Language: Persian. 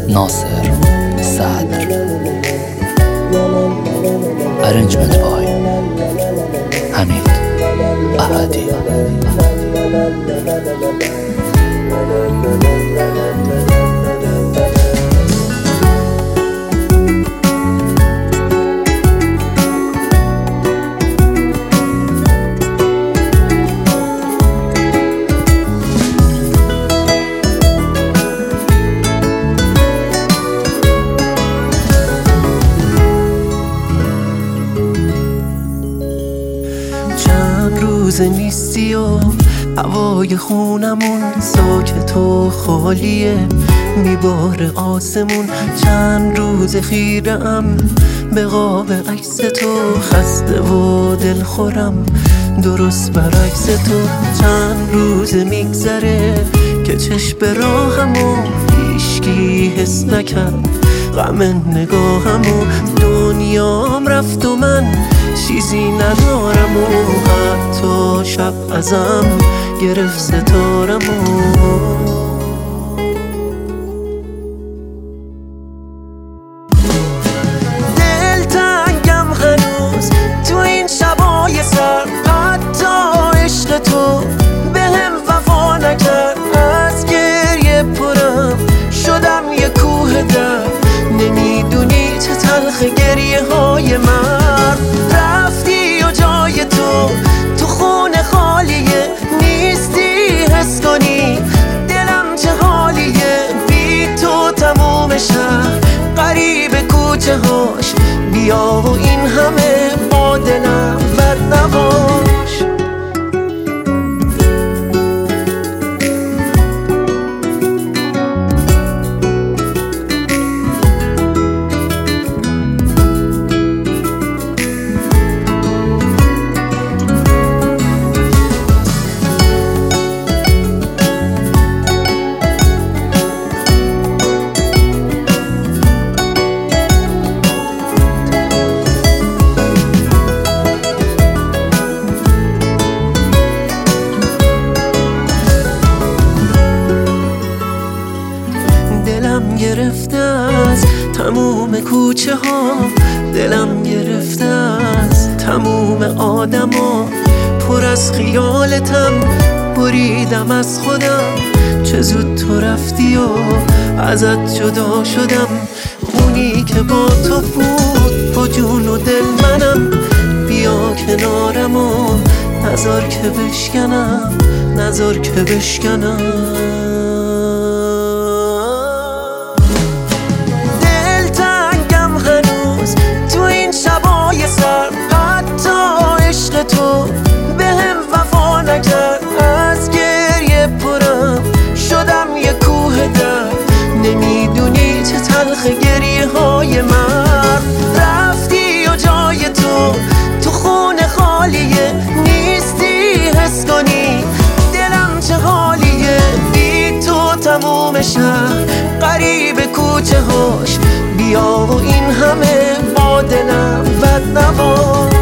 ناصر صدر. Arrangement by حمید احدی. روز نیستی و هوای خونمون ساکت و خالیه، میباره آسمون. چند روز خیره‌ام به قاب عکس تو، خسته و دلخورم درست برعکس تو. چند روز میگذره که چشم راهمو هیچکی حس نکرد، غم نگاهمو. دنیام رفت و من چیزی ندارم و حتی شب ازم گرفت ستارمو. دلتنگم هنوز تو این شبای سر، حتی عشق تو به هم وفا نکرد. از گریه پرم شدم یه کوه درد، نمیدونی چه تلخ گریه های مرد. رفتی و جای تو خونه خالیه، نیستی حس کنی دلم چه حالیه. بی تو تموم شهر غریب کوچه هاش، بیا و این همه با دلم بد نباش. دلم گرفته از تموم کوچه ها، دلم گرفته از تموم آدما. پر از خیالتم بریدم از خودم، چه زود تو رفتی و ازت جدا شدم. اونی که با تو بود با جون و دل منم، بیا کنارم و نذار که بشکنم، نذار که بشکنم. تو به هم وفا نکرد، از گریه پرم شدم یه کوه درد. نمیدونی چه تلخ گریه های مرد. رفتی و جای تو خونه خالیه، نیستی حس کنی دلم چه حالیه. بی تو تموم شهر غریب کوچه هاش، بیا و این همه با دلم بد نباش.